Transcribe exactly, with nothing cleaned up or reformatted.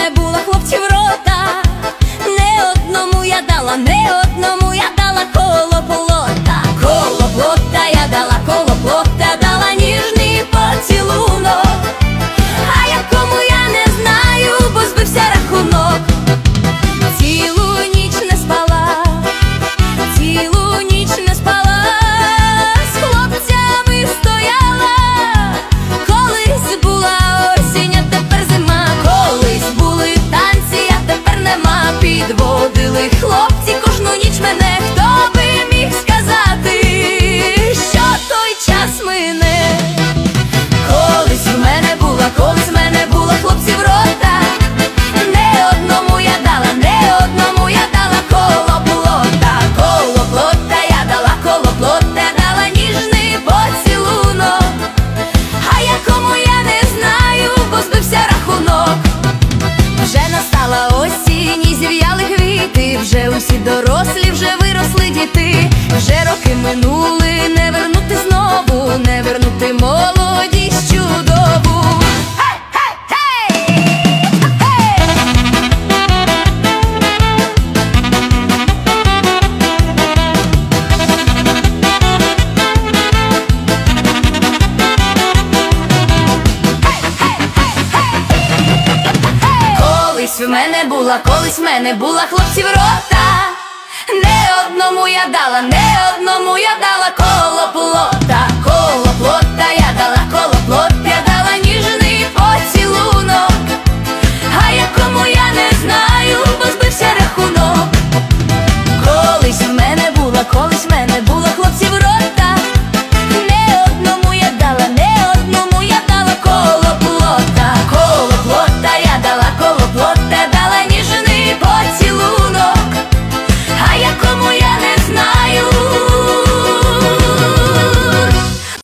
мене була хлопців рота, не одному я дала, не одному я дала коло плота. Коло плота я дала, коло плота дала ніжний поцілунок, а якому я не знаю, бо збився рахунок. Цілу ніч не спала, цілу ніч не спала, з хлопцями стояла. Колись була осінь, а тепер зима, колись були танці, а тепер нема. Підводили хлопці кожну ніч мене, хто би міг сказати, що той час мине. Колись в мене була, колись в мене була хлопців рота, не одному я дала, не одному я дала коло плота. Коло плота я дала, коло плота дала ніжний поцілунок, а якому я не знаю, бо збився рахунок. Вже настала осінь і зів'яли квіти, вже усі дорослі, вже виросли діти. Вже роки минули, не вернути знову, не вернути молодість чудову. Колись в мене була, колись в мене була хлопців рота, не одному я дала, не одному я дала коло плота. Коло плота